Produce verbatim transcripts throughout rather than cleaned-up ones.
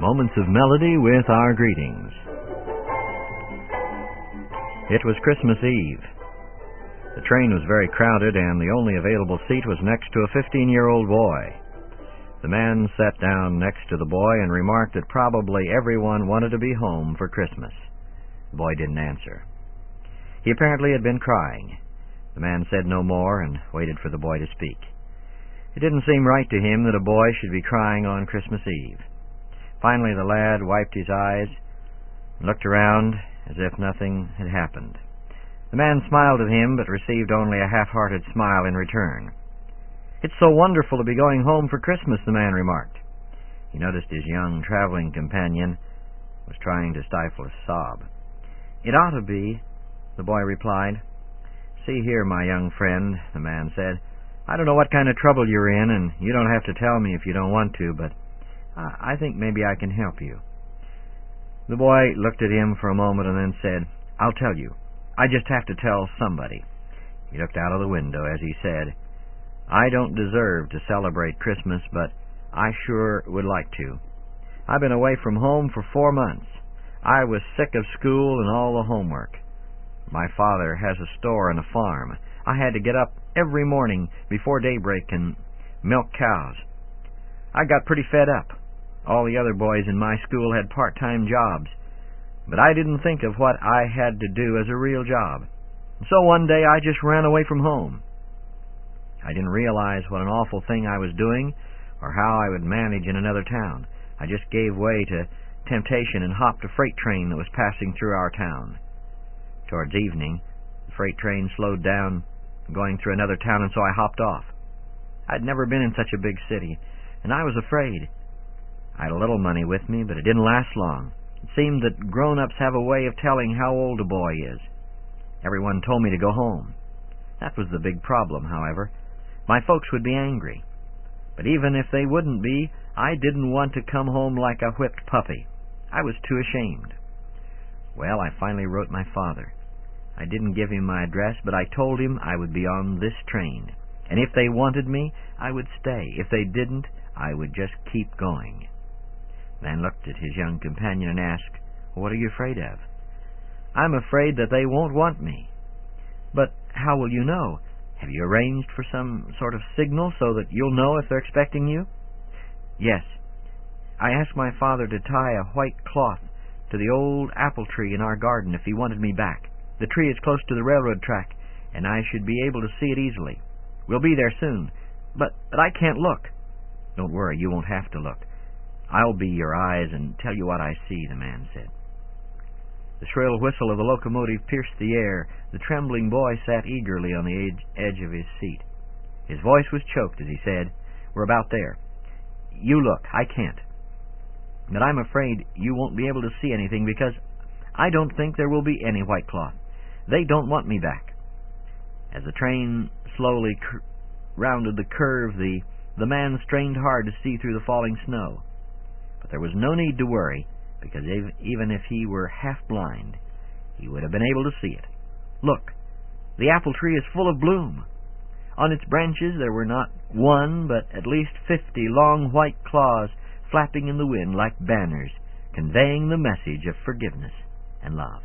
Moments of melody with our greetings. It was Christmas Eve. The train was very crowded, and the only available seat was next to a fifteen-year-old boy. The man sat down next to the boy and remarked that probably everyone wanted to be home for Christmas. The boy didn't answer. He apparently had been crying. The man said no more and waited for the boy to speak. It didn't seem right to him that a boy should be crying on Christmas Eve. Finally, the lad wiped his eyes and looked around as if nothing had happened. The man smiled at him, but received only a half-hearted smile in return. "It's so wonderful to be going home for Christmas," the man remarked. He noticed his young traveling companion was trying to stifle a sob. "It ought to be," the boy replied. "See here, my young friend," the man said, "I don't know what kind of trouble you're in, and you don't have to tell me if you don't want to, but I think maybe I can help you." The boy looked at him for a moment and then said, "I'll tell you. I just have to tell somebody." He looked out of the window as he said, "I don't deserve to celebrate Christmas, but I sure would like to. I've been away from home for four months. I was sick of school and all the homework. My father has a store and a farm. I had to get up every morning before daybreak and milk cows. I got pretty fed up. All the other boys in my school had part-time jobs, but I didn't think of what I had to do as a real job. So one day I just ran away from home. I didn't realize what an awful thing I was doing or how I would manage in another town. I just gave way to temptation and hopped a freight train that was passing through our town. Towards evening, the freight train slowed down going through another town, and so I hopped off. I'd never been in such a big city, and I was afraid. I had a little money with me, but it didn't last long. It seemed that grown-ups have a way of telling how old a boy is. Everyone told me to go home. That was the big problem, however. My folks would be angry. But even if they wouldn't be, I didn't want to come home like a whipped puppy. I was too ashamed. Well, I finally wrote my father. I didn't give him my address, but I told him I would be on this train. And if they wanted me, I would stay. If they didn't, I would just keep going. The man looked at his young companion and asked, "What are you afraid of?" "I'm afraid that they won't want me." "But how will you know? Have you arranged for some sort of signal so that you'll know if they're expecting you?" "Yes. I asked my father to tie a white cloth to the old apple tree in our garden if he wanted me back. The tree is close to the railroad track, and I should be able to see it easily. We'll be there soon. But, but I can't look." "Don't worry, you won't have to look. I'll be your eyes and tell you what I see," the man said. The shrill whistle of the locomotive pierced the air. The trembling boy sat eagerly on the edge, edge of his seat. His voice was choked as he said, "We're about there. You look, I can't. But I'm afraid you won't be able to see anything because I don't think there will be any white cloth. They don't want me back." As the train slowly cur- rounded the curve, the, the man strained hard to see through the falling snow. But there was no need to worry, because if, even if he were half blind, he would have been able to see it. Look, the apple tree is full of bloom. On its branches there were not one, but at least fifty long white claws flapping in the wind like banners, conveying the message of forgiveness and love.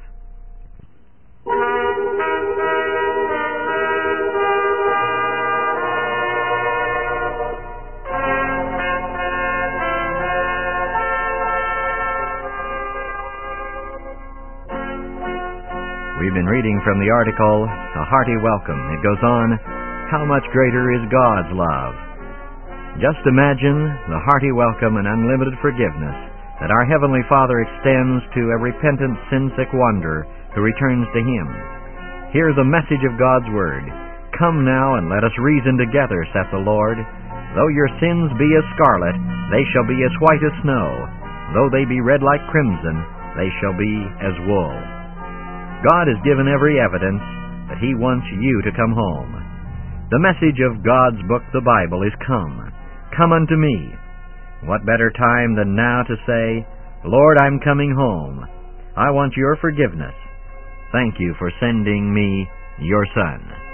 We've been reading from the article, A Hearty Welcome. It goes on, "How much greater is God's love?" Just imagine the hearty welcome and unlimited forgiveness that our Heavenly Father extends to a repentant, sin-sick wanderer who returns to Him. Hear the message of God's Word. "Come now and let us reason together, saith the Lord. Though your sins be as scarlet, they shall be as white as snow. Though they be red like crimson, they shall be as wool." God has given every evidence that He wants you to come home. The message of God's book, the Bible, is come. Come unto me. What better time than now to say, "Lord, I'm coming home. I want your forgiveness. Thank you for sending me your Son."